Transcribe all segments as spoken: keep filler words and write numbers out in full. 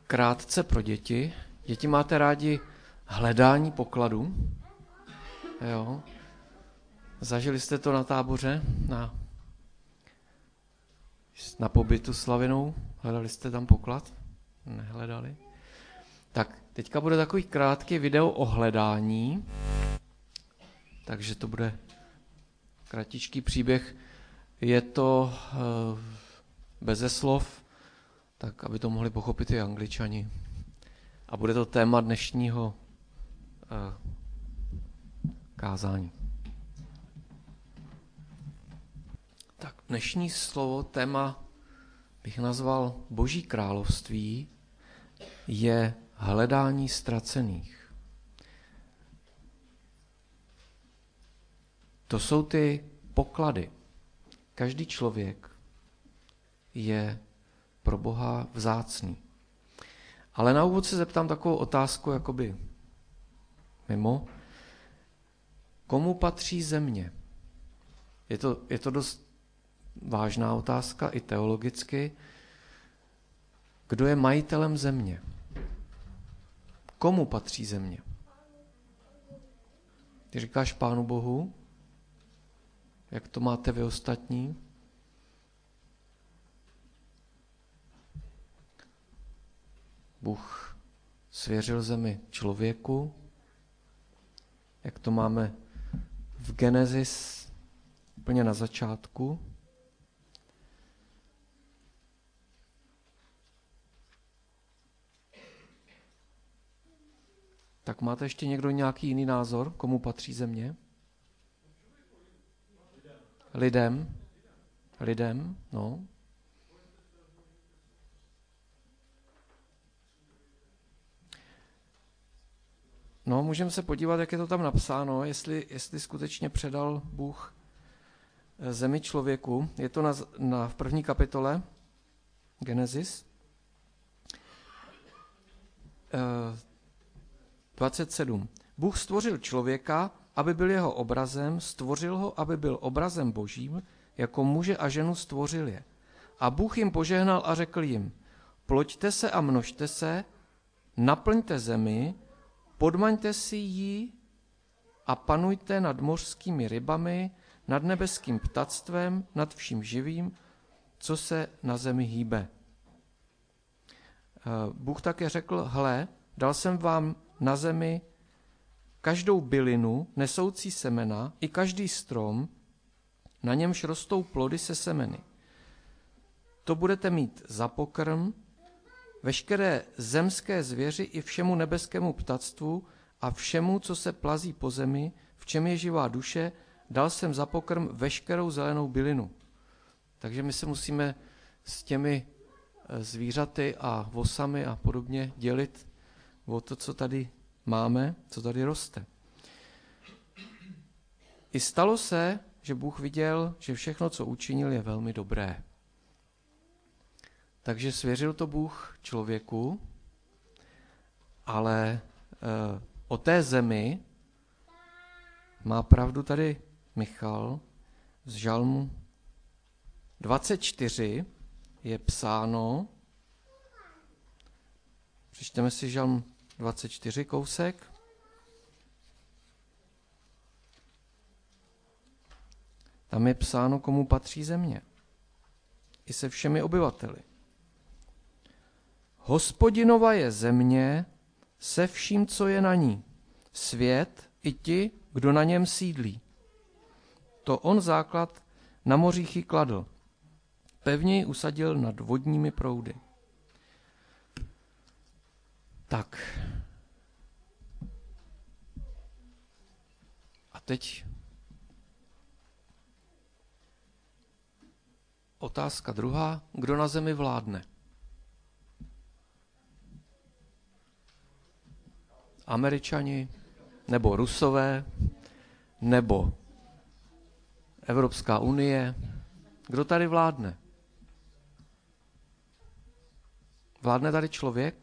krátce pro děti. Děti, máte rádi hledání pokladu? Jo. Zažili jste to na táboře, na, na pobytu Slavinou? Hledali jste tam poklad? Nehledali? Tak, teďka bude takový krátký video o hledání, takže to bude kratičký příběh. Je to uh, beze slov, tak aby to mohli pochopit i Angličani. A bude to téma dnešního uh, kázání. Tak dnešní slovo, téma bych nazval Boží království, je hledání ztracených. To jsou ty poklady. Každý člověk je pro Boha vzácný. Ale na úvod se zeptám takovou otázku, jakoby mimo. Komu patří země? Je to, je to dost vážná otázka, i teologicky. Kdo je majitelem země? Komu patří země? Ty říkáš Pánu Bohu? Jak to máte vy ostatní? Bůh svěřil zemi člověku. Jak to máme v Genesis úplně na začátku? Tak máte ještě někdo nějaký jiný názor, komu patří země? Lidem. Lidem, no. No, můžeme se podívat, jak je to tam napsáno, jestli, jestli skutečně předal Bůh zemi člověku. Je to na, na, v první kapitole Genesis. E, dvacet sedm. Bůh stvořil člověka, aby byl jeho obrazem, stvořil ho, aby byl obrazem Božím, jako muže a ženu stvořil je. A Bůh jim požehnal a řekl jim, ploďte se a množte se, naplňte zemi, podmaňte si ji a panujte nad mořskými rybami, nad nebeským ptactvem, nad vším živým, co se na zemi hýbe. Bůh také řekl, hle, dal jsem vám na zemi každou bylinu, nesoucí semena, i každý strom, na němž rostou plody se semeny. To budete mít za pokrm, veškeré zemské zvěři i všemu nebeskému ptactvu a všemu, co se plazí po zemi, v čem je živá duše, dal jsem za pokrm veškerou zelenou bylinu. Takže my se musíme s těmi zvířaty a vosami a podobně dělit o to, co tady máme, co tady roste. I stalo se, že Bůh viděl, že všechno, co učinil, je velmi dobré. Takže svěřil to Bůh člověku, ale e, o té zemi má pravdu tady Michal. Z Žalmu dvacet čtyři je psáno, přečteme si Žalm dvacet čtyři kousek. Tam je psáno, komu patří země. I se všemi obyvateli. Hospodinova je země se vším, co je na ní. Svět i ti, kdo na něm sídlí. To on základ na mořích ji kladl. Pevně ji usadil nad vodními proudy. Tak. A teď otázka druhá. Kdo na zemi vládne? Američani, nebo Rusové, nebo Evropská unie. Kdo tady vládne? Vládne tady člověk?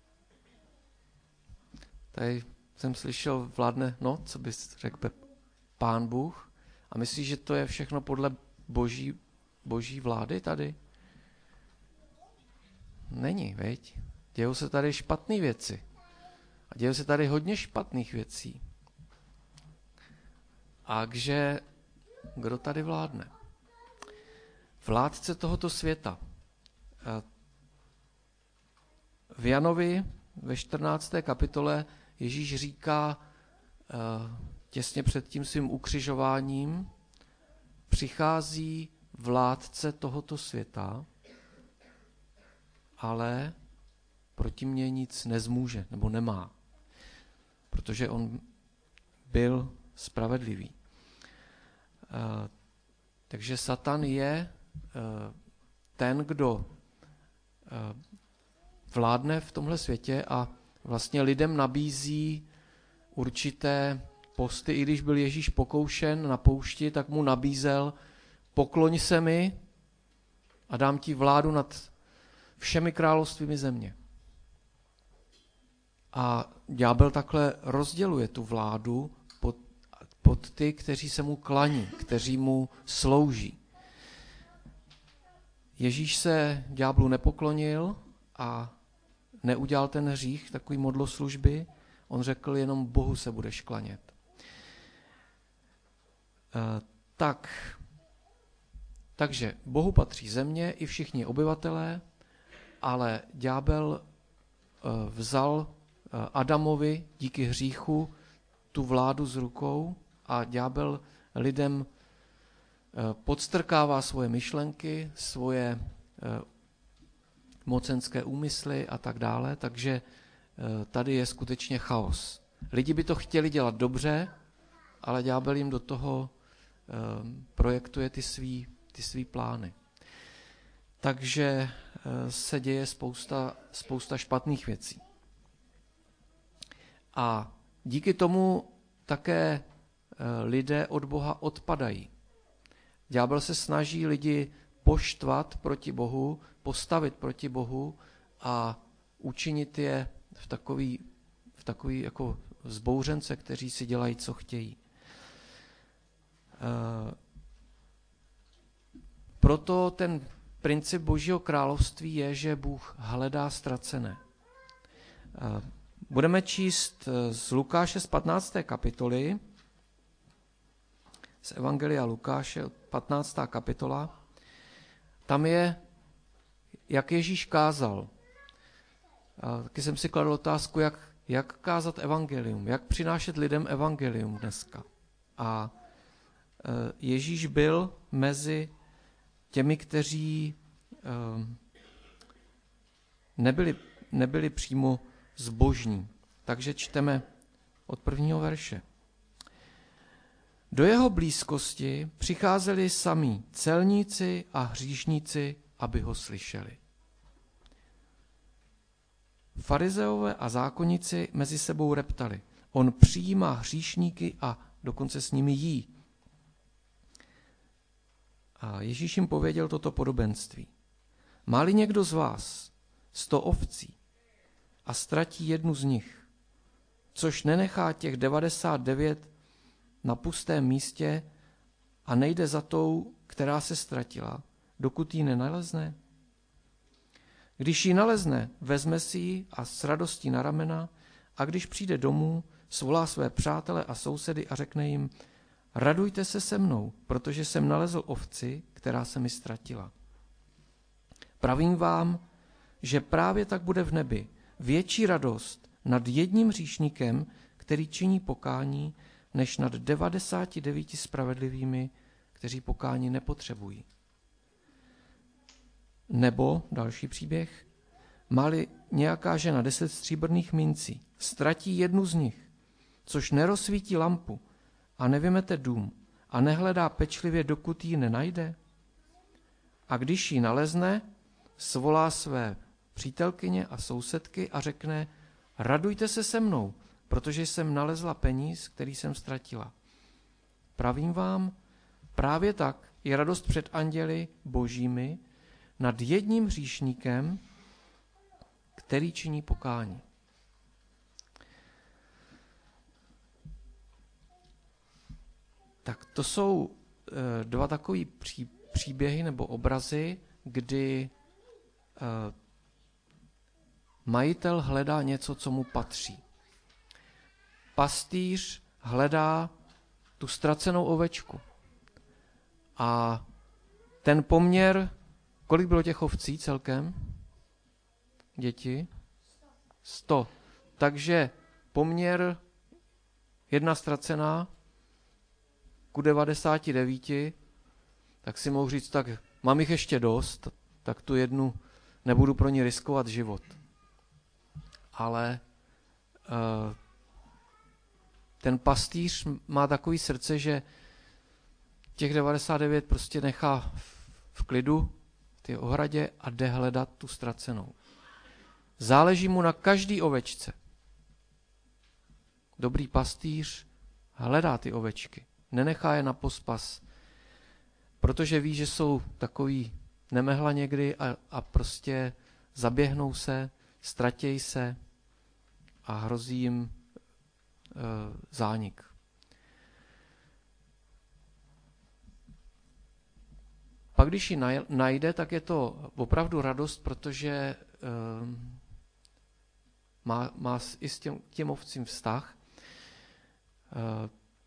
Tady jsem slyšel, vládne, no, co bys řekl, Pán Bůh? A myslíš, že to je všechno podle boží, boží vlády tady? Není, veď? Dějou se tady špatné věci. A dějou se tady hodně špatných věcí. A kže, kdo tady vládne? Vládce tohoto světa. V Janovi ve čtrnácté kapitole Ježíš říká těsně před tím svým ukřižováním, přichází vládce tohoto světa, ale proti mně nic nezmůže nebo nemá, protože on byl spravedlivý. Takže Satan je ten, kdo vládne v tomhle světě a vlastně lidem nabízí určité posty. I když byl Ježíš pokoušen na poušti, tak mu nabízel: pokloň se mi a dám ti vládu nad všemi královstvími země. A ďábel takhle rozděluje tu vládu pod, pod ty, kteří se mu klaní, kteří mu slouží. Ježíš se ďáblu nepoklonil a neudělal ten hřích, takový modloslužby. On řekl, jenom Bohu se budeš klanět. E, tak, takže Bohu patří země i všichni obyvatelé, ale ďábel e, vzal e, Adamovi díky hříchu tu vládu z rukou a ďábel lidem e, podstrkává svoje myšlenky, svoje e, mocenské úmysly a tak dále, takže tady je skutečně chaos. Lidi by to chtěli dělat dobře, ale ďábel jim do toho projektuje ty svý, ty svý plány. Takže se děje spousta, spousta špatných věcí. A díky tomu také lidé od Boha odpadají. Ďábel se snaží lidi poštvat proti Bohu, postavit proti Bohu a učinit je v takový, v takový jako vzbouřence, kteří si dělají, co chtějí. E, proto ten princip Božího království je, že Bůh hledá ztracené. E, budeme číst z Lukáše z patnácté kapitoly, z Evangelia Lukáše, patnáctá kapitola. Tam je, jak Ježíš kázal. A taky jsem si kladl otázku, jak, jak kázat evangelium, jak přinášet lidem evangelium dneska. A Ježíš byl mezi těmi, kteří nebyli, nebyli přímo zbožní. Takže čteme od prvního verše. Do jeho blízkosti přicházeli samí celníci a hříšníci, aby ho slyšeli. Farizeové a zákonníci mezi sebou reptali. On přijímá hříšníky a dokonce s nimi jí. A Ježíš jim pověděl toto podobenství. Má-li někdo z vás sto ovcí a ztratí jednu z nich, což nenechá těch devadesát devět na pustém místě a nejde za tou, která se ztratila, dokud ji nenalezne? Když ji nalezne, vezme si ji a s radostí na ramena a když přijde domů, svolá své přátele a sousedy a řekne jim, radujte se se mnou, protože jsem nalezl ovci, která se mi ztratila. Pravím vám, že právě tak bude v nebi větší radost nad jedním hříšníkem, který činí pokání, než nad devadesáti devíti spravedlivými, kteří pokání nepotřebují. Nebo, další příběh, má-li nějaká žena deset stříbrných mincí, ztratí jednu z nich, což nerozsvítí lampu a nevymete dům a nehledá pečlivě, dokud ji nenajde? A když ji nalezne, svolá své přítelkyně a sousedky a řekne, radujte se se mnou, protože jsem nalezla peníz, který jsem ztratila. Pravím vám, právě tak je radost před anděli božími nad jedním hříšníkem, který činí pokání. Tak to jsou e, dva takové pří, příběhy nebo obrazy, kdy e, majitel hledá něco, co mu patří. Pastýř hledá tu ztracenou ovečku. A ten poměr, kolik bylo těch ovcí celkem? Děti? Sto. Takže poměr jedna ztracená ku devadesáti devíti, tak si mohu říct, tak mám jich ještě dost, tak tu jednu nebudu pro ní riskovat život. Ale uh, ten pastýř má takový srdce, že těch devadesát devět prostě nechá v, v klidu, v té ohradě a jde hledat tu ztracenou. Záleží mu na každý ovečce. Dobrý pastýř hledá ty ovečky, nenechá je na pospas, protože ví, že jsou takový nemehla někdy a, a prostě zaběhnou se, ztratějí se a hrozí jim e, zánik. Pak když ji najde, tak je to opravdu radost, protože e, má, má i s těm, těm ovcím vztah. E,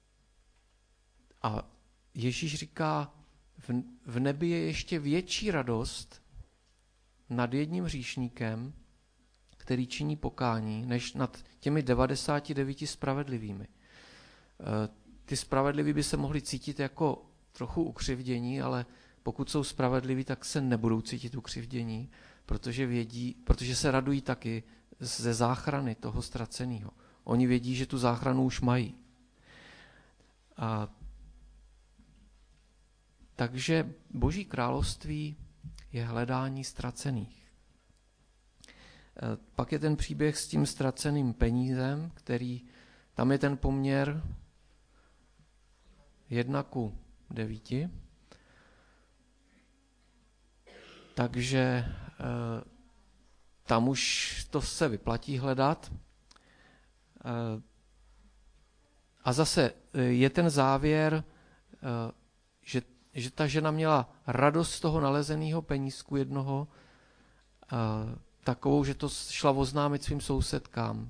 a Ježíš říká, v, v nebi je ještě větší radost nad jedním hříšníkem, který činí pokání, než nad těmi devadesáti devíti spravedlivými. E, ty spravedliví by se mohli cítit jako trochu ukřivdění, ale pokud jsou spravedliví, tak se nebudou cítit ukřivdění, protože vědí, protože se radují taky ze záchrany toho ztraceného. Oni vědí, že tu záchranu už mají. A takže Boží království je hledání ztracených. Pak je ten příběh s tím ztraceným penízem, který, tam je ten poměr jedna ku devíti. Takže tam už to se vyplatí hledat. A zase je ten závěr, že, že ta žena měla radost z toho nalezeného penízku jednoho, takovou, že to šla oznámit svým sousedkám.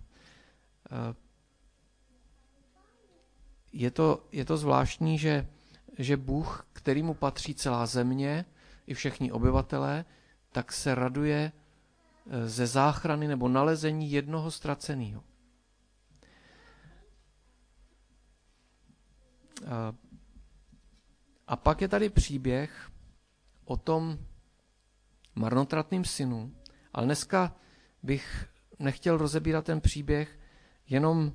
Je to, je to zvláštní, že, že Bůh, kterýmu patří celá země, i všichni obyvatelé, tak se raduje ze záchrany nebo nalezení jednoho ztraceného. A pak je tady příběh o tom marnotratném synu, ale dneska bych nechtěl rozebírat ten příběh jenom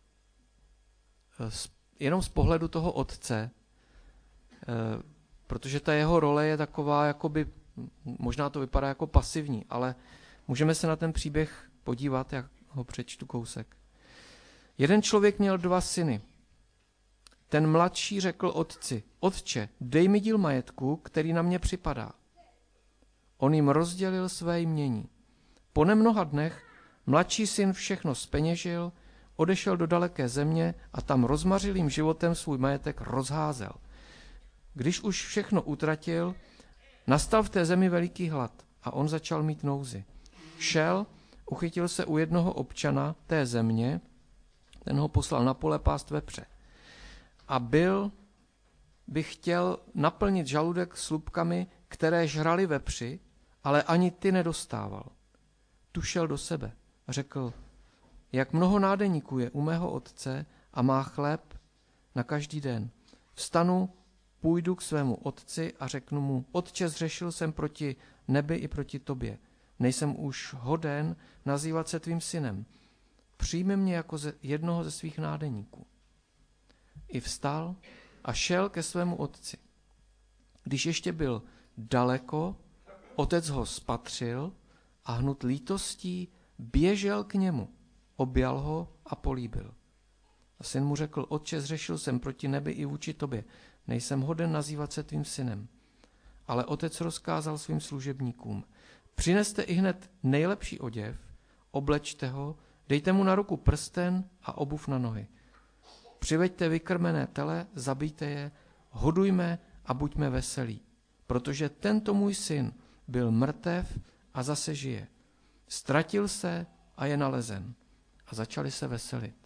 z, jenom z pohledu toho otce, protože ta jeho role je taková, jakoby, možná to vypadá jako pasivní, ale můžeme se na ten příběh podívat, jak ho přečtu kousek. Jeden člověk měl dva syny. Ten mladší řekl otci, otče, dej mi díl majetku, který na mě připadá. On jim rozdělil své jmění. Po nemnoha dnech mladší syn všechno zpeněžil, odešel do daleké země a tam rozmařilým životem svůj majetek rozházel. Když už všechno utratil, nastal v té zemi veliký hlad a on začal mít nouzi. Šel, uchytil se u jednoho občana té země, ten ho poslal na pole pást vepře. A byl by chtěl naplnit žaludek slupkami, které žrali vepři, ale ani ty nedostával. Tu šel do sebe a řekl, jak mnoho nádeníků je u mého otce a má chléb na každý den. Vstanu, půjdu k svému otci a řeknu mu, otče, zřešil jsem proti nebi i proti tobě. Nejsem už hoden nazývat se tvým synem. Přijmi mě jako ze jednoho ze svých nádeníků. I vstal a šel ke svému otci. Když ještě byl daleko, otec ho spatřil a hnut lítostí běžel k němu, objal ho a políbil. A syn mu řekl, otče, zřešil jsem proti nebi i vůči tobě. Nejsem hoden nazývat se tvým synem. Ale otec rozkázal svým služebníkům, přineste ihned nejlepší oděv, oblečte ho, dejte mu na ruku prsten a obuv na nohy. Přiveďte vykrmené tele, zabijte je, hodujme a buďme veselí, protože tento můj syn byl mrtev a zase žije. Ztratil se a je nalezen. A začali se veselit.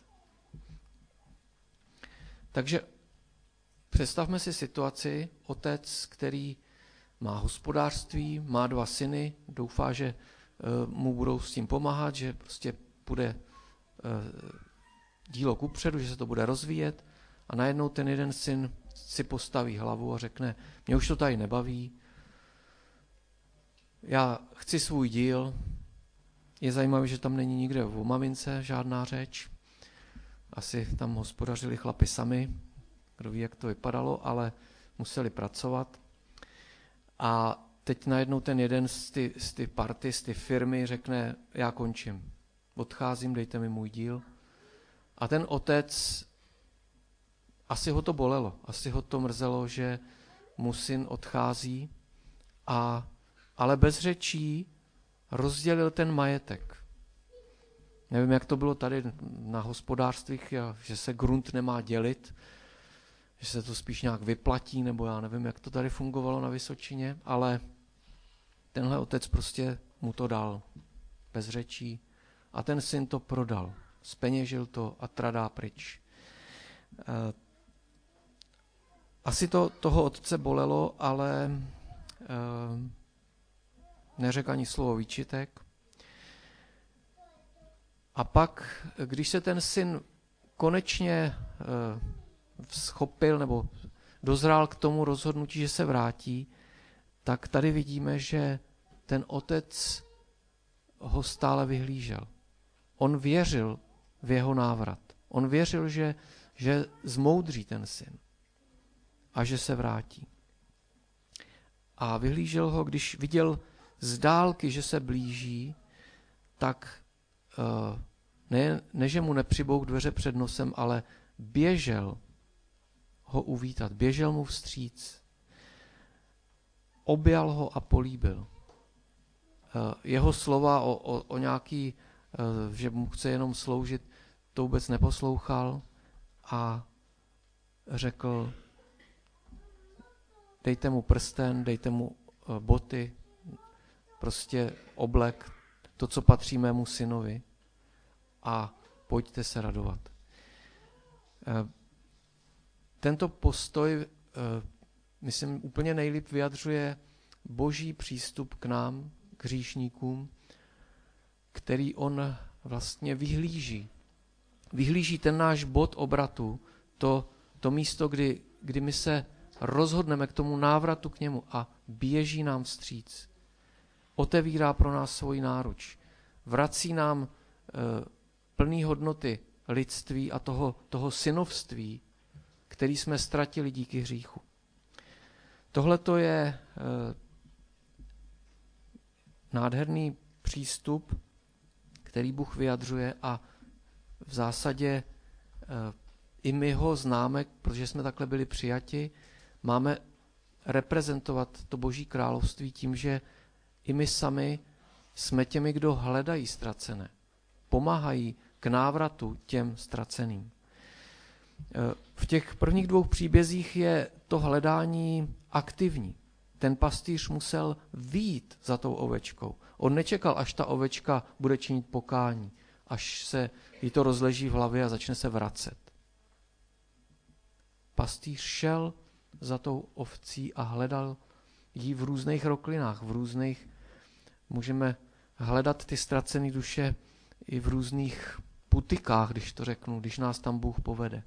Takže představme si situaci, otec, který má hospodářství, má dva syny, doufá, že mu budou s tím pomáhat, že prostě bude dílo kupředu, že se to bude rozvíjet a najednou ten jeden syn si postaví hlavu a řekne, mě už to tady nebaví, já chci svůj díl, je zajímavé, že tam není nikde o mamince žádná řeč, asi tam hospodařili chlapi sami, kdo ví, jak to vypadalo, ale museli pracovat a teď najednou ten jeden z ty, z ty party, z ty firmy řekne, já končím, odcházím, dejte mi můj díl. A ten otec, asi ho to bolelo, asi ho to mrzelo, že mu syn odchází, a, ale bez řečí rozdělil ten majetek. Nevím, jak to bylo tady na hospodářstvích, že se grunt nemá dělit, že se to spíš nějak vyplatí, nebo já nevím, jak to tady fungovalo na Vysočině, ale tenhle otec prostě mu to dal bez řečí a ten syn to prodal. Zpeněžil to a tradá pryč. Asi to toho otce bolelo, ale neřekl ani slovo výčitek. A pak, když se ten syn konečně schopil nebo dozrál k tomu rozhodnutí, že se vrátí, tak tady vidíme, že ten otec ho stále vyhlížel. On věřil v jeho návrat. On věřil, že, že zmoudří ten syn a že se vrátí. A vyhlížel ho, když viděl z dálky, že se blíží, tak ne, ne že mu nepřibouk dveře před nosem, ale běžel ho uvítat, běžel mu vstříc. Objal ho a políbil. Jeho slova o, o, o nějaký, že mu chce jenom sloužit, to vůbec neposlouchal a řekl, dejte mu prsten, dejte mu boty, prostě oblek, to, co patří mému synovi a pojďte se radovat. Tento postoj, myslím, úplně nejlíp vyjadřuje boží přístup k nám, k hříšníkům, který on vlastně vyhlíží. Vyhlíží ten náš bod obratu, to, to místo, kdy, kdy my se rozhodneme k tomu návratu k němu a běží nám vstříc. Otevírá pro nás svoji náruč. Vrací nám e, plný hodnoty lidství a toho, toho synovství, který jsme ztratili díky hříchu. Tohle to je e, nádherný přístup, který Bůh vyjadřuje a v zásadě e, i my ho známe, protože jsme takhle byli přijati, máme reprezentovat to Boží království tím, že i my sami jsme těmi, kdo hledají ztracené. Pomáhají k návratu těm ztraceným. V těch prvních dvou příbězích je to hledání aktivní. Ten pastýř musel vyjít za tou ovečkou. On nečekal, až ta ovečka bude činit pokání, až se jí to rozleží v hlavě a začne se vracet. Pastýř šel za tou ovcí a hledal ji v různých roklinách, v různých, můžeme hledat ty ztracené duše i v různých putikách, když to řeknu, když nás tam Bůh povede.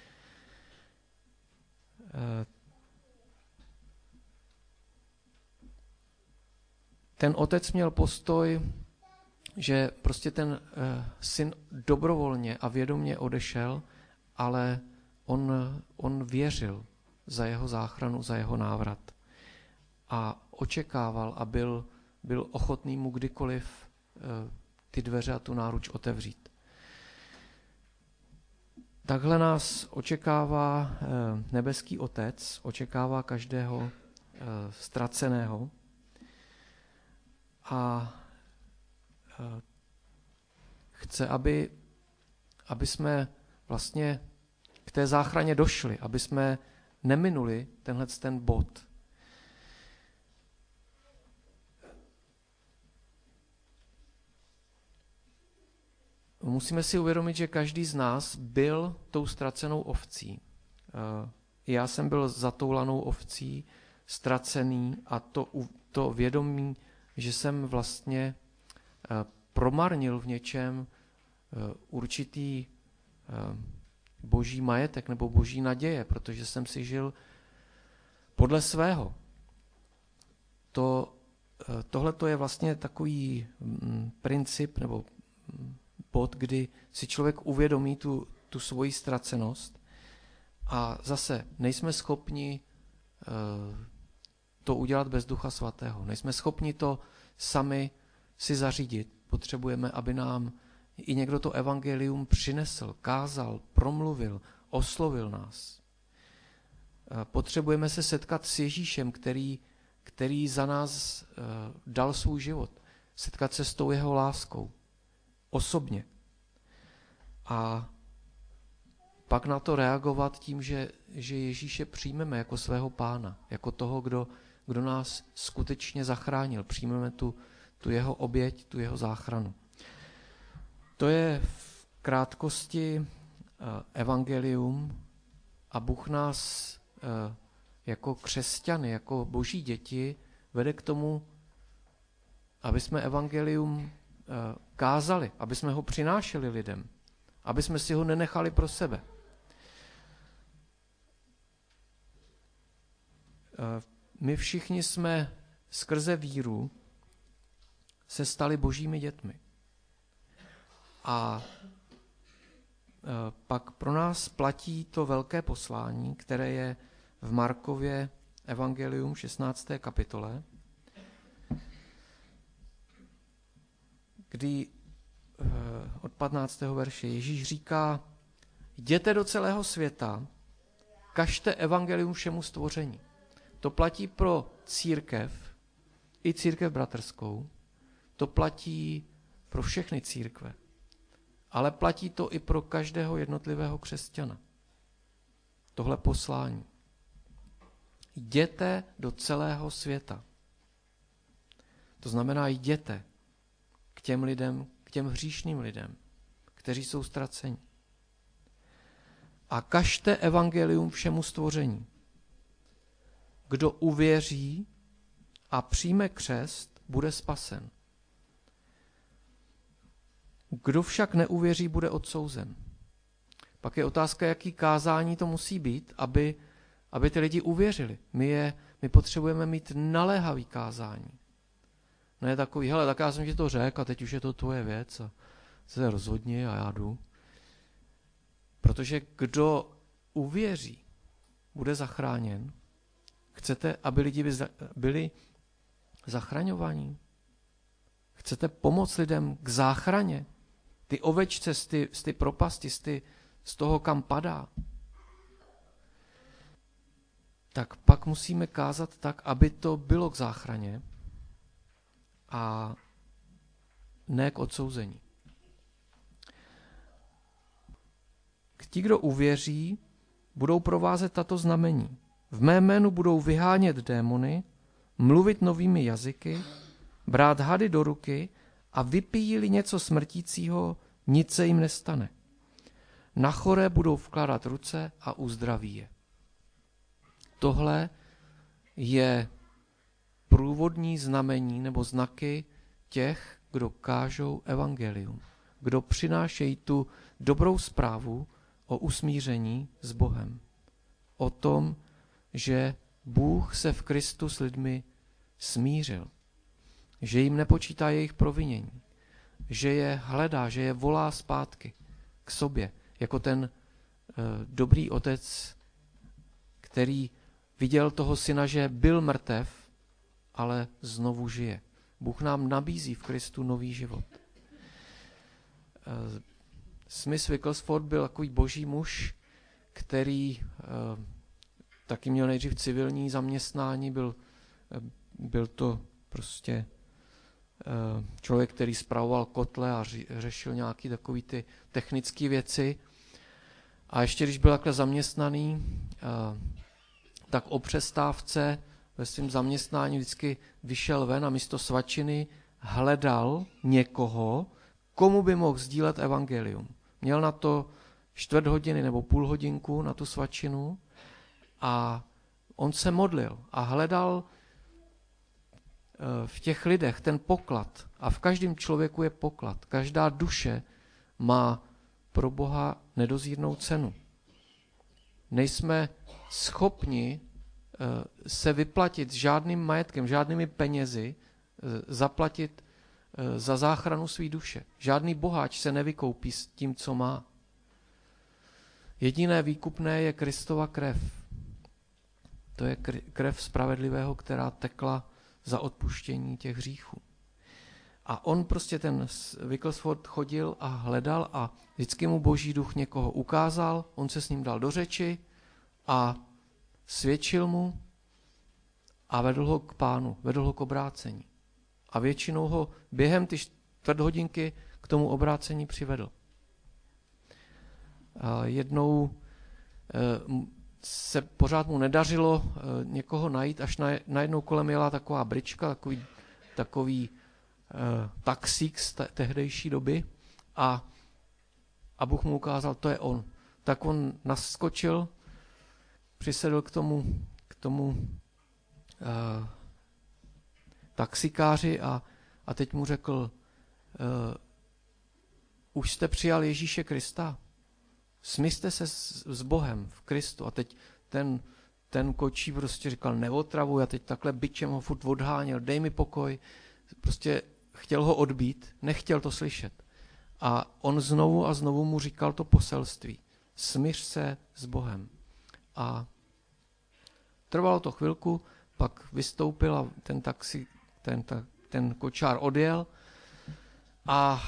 Ten otec měl postoj, že prostě ten syn dobrovolně a vědomě odešel, ale on, on věřil za jeho záchranu, za jeho návrat. A očekával a byl, byl ochotný mu kdykoliv ty dveře a tu náruč otevřít. Takhle nás očekává nebeský Otec, očekává každého ztraceného a chce, aby, aby jsme vlastně k té záchraně došli, aby jsme neminuli tenhle ten bod. musíme si uvědomit, že každý z nás byl tou ztracenou ovcí. Já jsem byl zatoulanou ovcí, ztracený a to, to vědomí, že jsem vlastně promarnil v něčem určitý boží majetek nebo boží naděje, protože jsem si žil podle svého. To, tohle je vlastně takový princip nebo bod, kdy si člověk uvědomí tu, tu svoji ztracenost a zase nejsme schopni to udělat bez Ducha Svatého. Nejsme schopni to sami si zařídit. Potřebujeme, aby nám i někdo to evangelium přinesl, kázal, promluvil, oslovil nás. Potřebujeme se setkat s Ježíšem, který, který za nás dal svůj život. Setkat se s tou jeho láskou. Osobně. A pak na to reagovat tím, že, že Ježíše přijmeme jako svého pána, jako toho, kdo, kdo nás skutečně zachránil. Přijmeme tu, tu jeho oběť, tu jeho záchranu. To je v krátkosti evangelium a Bůh nás jako křesťany, jako boží děti vede k tomu, aby jsme evangelium kázali, aby jsme ho přinášeli lidem, aby jsme si ho nenechali pro sebe. My všichni jsme skrze víru se stali božími dětmi. A pak pro nás platí to velké poslání, které je v Markově evangelium šestnácté kapitole, kdy od patnáctého verše Ježíš říká, jděte do celého světa, kažte evangelium všemu stvoření. To platí pro církev, i církev bratrskou, to platí pro všechny církve, ale platí to i pro každého jednotlivého křesťana. Tohle poslání. Jděte do celého světa. To znamená, jděte k těm lidem, k těm hříšným lidem, kteří jsou ztraceni. A kažte evangelium všemu stvoření. Kdo uvěří a přijme křest, bude spasen. Kdo však neuvěří, bude odsouzen. Pak je otázka, jaký kázání to musí být, aby, aby ty lidi uvěřili. My, je, my potřebujeme mít naléhavý kázání. Ne takový, hele, tak já jsem ti to řekl a teď už je to tvoje věc a se rozhodni a já jdu. Protože kdo uvěří, bude zachráněn. Chcete, aby lidi byli zachraňovaní? Chcete pomoct lidem k záchraně? Ty ovečce z ty, z ty propasti, z, ty, z toho, kam padá. Tak pak musíme kázat tak, aby to bylo k záchraně a ne k odsouzení. Ti, kdo uvěří, budou provázet tato znamení. V mé jménu budou vyhánět démony, mluvit novými jazyky, brát hady do ruky a vypijí-li něco smrtícího, nic se jim nestane. Na choré budou vkládat ruce a uzdraví je. Tohle je průvodní znamení nebo znaky těch, kdo kážou evangelium, kdo přinášejí tu dobrou zprávu o usmíření s Bohem. O tom, že Bůh se v Kristu s lidmi smířil, že jim nepočítá jejich provinění, že je hledá, že je volá zpátky k sobě, jako ten uh, dobrý otec, který viděl toho syna, že byl mrtev, ale znovu žije. Bůh nám nabízí v Kristu nový život. Uh, Smith Wigglesworth byl takový boží muž, který uh, taky měl nejdřív civilní zaměstnání, byl, uh, byl to prostě uh, člověk, který spravoval kotle a ři, řešil nějaké takové ty technické věci. A ještě když byl takhle zaměstnaný, uh, tak o přestávce ve svém zaměstnání vždycky vyšel ven a místo svačiny hledal někoho, komu by mohl sdílet evangelium. Měl na to čtvrt hodiny nebo půl hodinku na tu svačinu a on se modlil a hledal v těch lidech ten poklad. A v každém člověku je poklad. Každá duše má pro Boha nedozírnou cenu. Nejsme schopni se vyplatit žádným majetkem, žádnými penězi, zaplatit za záchranu své duše. Žádný boháč se nevykoupí s tím, co má. Jediné výkupné je Kristova krev. To je krev spravedlivého, která tekla za odpuštění těch hříchů. A on prostě ten Wicklesworth chodil a hledal a vždycky mu Boží duch někoho ukázal, on se s ním dal do řeči a svědčil mu a vedl ho k Pánu, vedl ho k obrácení. A většinou ho během ty čtvrt hodinky k tomu obrácení přivedl. A jednou se pořád mu nedařilo někoho najít, až najednou kolem jela taková brička, takový, takový uh, taxík z te- tehdejší doby a, a Bůh mu ukázal, to je on. Tak on naskočil, přisedl k tomu, k tomu uh, taxikáři a, a teď mu řekl, uh, už jste přijal Ježíše Krista? Smyste se s, s Bohem v Kristu. A teď ten, ten kočí prostě říkal, neotravuj, a teď takhle bičem ho furt odháněl, dej mi pokoj. Prostě chtěl ho odbít, nechtěl to slyšet. A on znovu a znovu mu říkal to poselství. Smyř se s Bohem. A trvalo to chvilku, pak vystoupil a ten taxi, ten, ta, ten kočár odjel a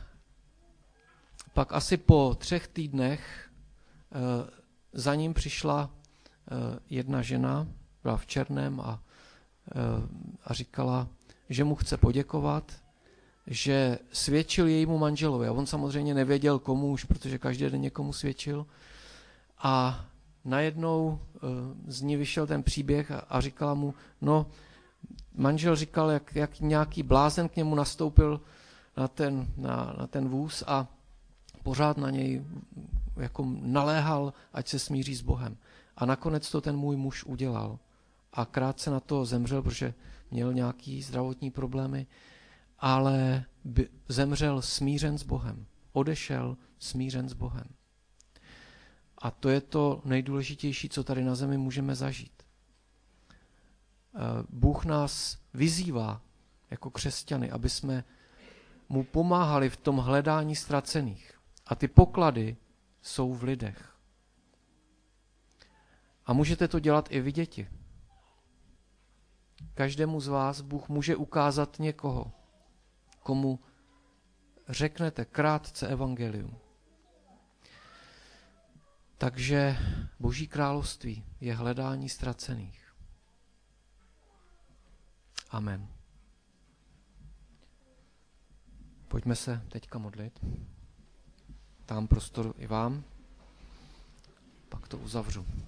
pak asi po třech týdnech e, za ním přišla e, jedna žena, byla v černém a, e, a říkala, že mu chce poděkovat, že svědčil jejímu manželovi. A on samozřejmě nevěděl komu už, protože každý den někomu svědčil. A najednou e, z ní vyšel ten příběh a, a říkala mu, no, manžel říkal, jak, jak nějaký blázen k němu nastoupil na ten, na, na ten vůz a pořád na něj jako naléhal, ať se smíří s Bohem. A nakonec to ten můj muž udělal. A krátce na to zemřel, protože měl nějaký zdravotní problémy, ale by, zemřel smířen s Bohem. Odešel smířen s Bohem. A to je to nejdůležitější, co tady na zemi můžeme zažít. Bůh nás vyzývá jako křesťany, aby jsme mu pomáhali v tom hledání ztracených. A ty poklady jsou v lidech. A můžete to dělat i vy, děti. Každému z vás Bůh může ukázat někoho, komu řeknete krátce evangelium. Takže Boží království je hledání ztracených. Amen. Pojďme se teďka modlit. Dám prostor i vám, pak to uzavřu.